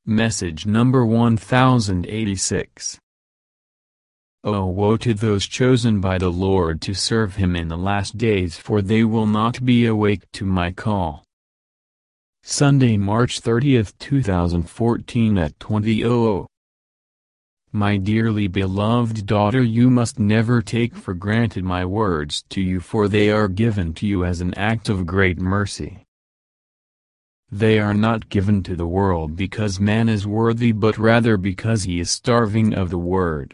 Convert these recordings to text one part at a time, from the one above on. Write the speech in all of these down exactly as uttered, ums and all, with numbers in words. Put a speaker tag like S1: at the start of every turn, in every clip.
S1: Message number one thousand eighty-six. Oh, woe to those chosen by the Lord to serve Him in the last days, for they will not be awake to my call. Sunday, March thirtieth, two thousand fourteen at twenty oh oh. My dearly beloved daughter, you must never take for granted my words to you, for they are given to you as an act of great mercy. They are not given to the world because man is worthy, but rather because he is starving of the Word.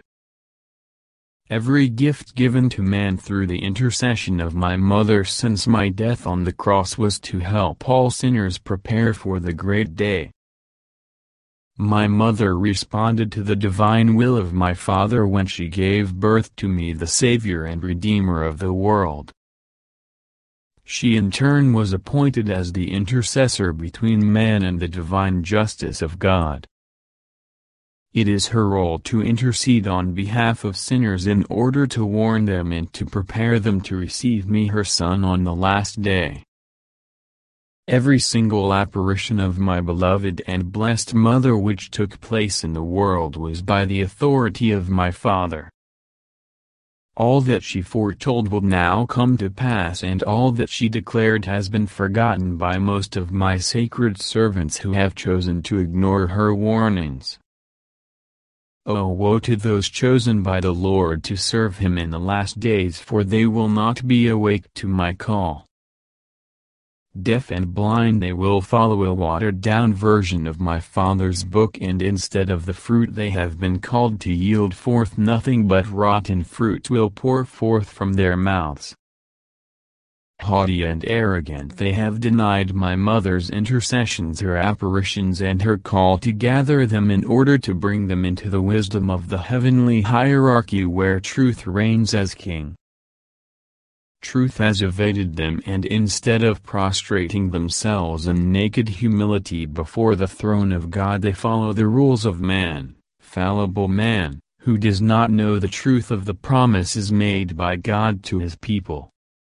S1: Every gift given to man through the intercession of my mother since my death on the cross was to help all sinners prepare for the great day. My mother responded to the divine will of my Father when she gave birth to me, the Savior and Redeemer of the world. She in turn was appointed as the intercessor between man and the divine justice of God. It is her role to intercede on behalf of sinners in order to warn them and to prepare them to receive me, her Son, on the last day. Every single apparition of my beloved and blessed Mother which took place in the world was by the authority of my Father. All that she foretold will now come to pass, and all that she declared has been forgotten by most of my sacred servants who have chosen to ignore her warnings. Oh, woe to those chosen by the Lord to serve Him in the last days, for they will not be awake to my call. Deaf and blind, they will follow a watered-down version of my Father's book, and instead of the fruit they have been called to yield forth, nothing but rotten fruit will pour forth from their mouths. Haughty and arrogant, they have denied my mother's intercessions, her apparitions, and her call to gather them in order to bring them into the wisdom of the heavenly hierarchy where truth reigns as king. Truth has evaded them, and instead of prostrating themselves in naked humility before the throne of God, they follow the rules of man, fallible man, who does not know the truth of the promises made by God to His people.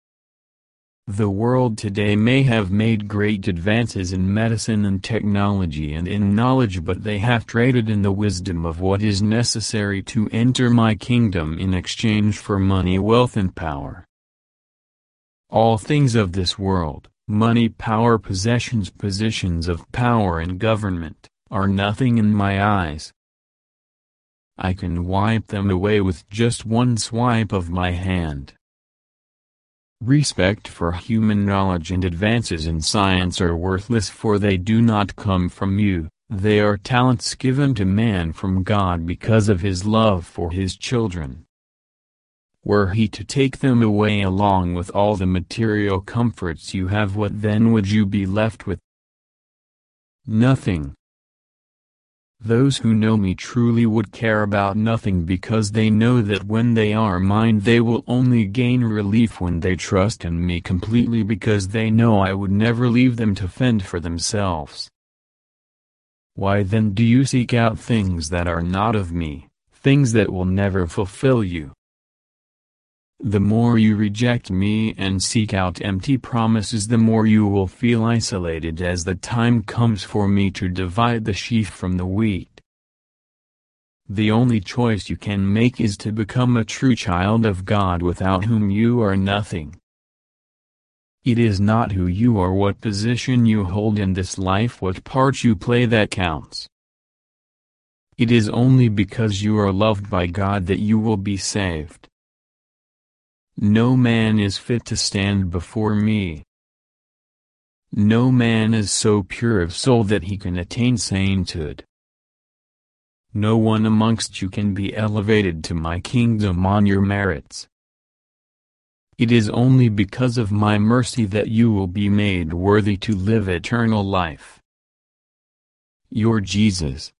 S1: The world today may have made great advances in medicine and technology and in knowledge, but they have traded in the wisdom of what is necessary to enter my kingdom in exchange for money, wealth, and power. All things of this world, money, power, possessions, positions of power and government, are nothing in my eyes. I can wipe them away with just one swipe of my hand. Respect for human knowledge and advances in science are worthless, for they do not come from you, they are talents given to man from God because of His love for His children. Were He to take them away along with all the material comforts you have, what then would you be left with? Nothing. Those who know me truly would care about nothing, because they know that when they are mine they will only gain relief when they trust in me completely, because they know I would never leave them to fend for themselves. Why then do you seek out things that are not of me, things that will never fulfill you? The more you reject me and seek out empty promises, the more you will feel isolated as the time comes for me to divide the sheaf from the wheat. The only choice you can make is to become a true child of God, without whom you are nothing. It is not who you are, what position you hold in this life, what part you play that counts. It is only because you are loved by God that you will be saved. No man is fit to stand before me. No man is so pure of soul that he can attain sainthood. No one amongst you can be elevated to my kingdom on your merits. It is only because of my mercy that you will be made worthy to live eternal life. Your Jesus,